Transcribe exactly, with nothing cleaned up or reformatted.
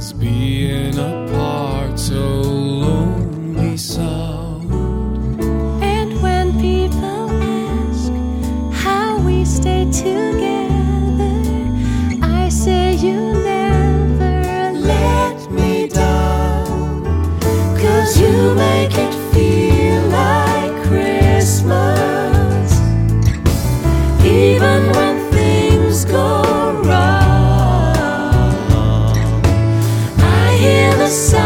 Is being apart so lonely sound? And when people ask how we stay together, I say you never let me down, 'cause you make it feel like Christmas, even when things go wrong. I hear the sound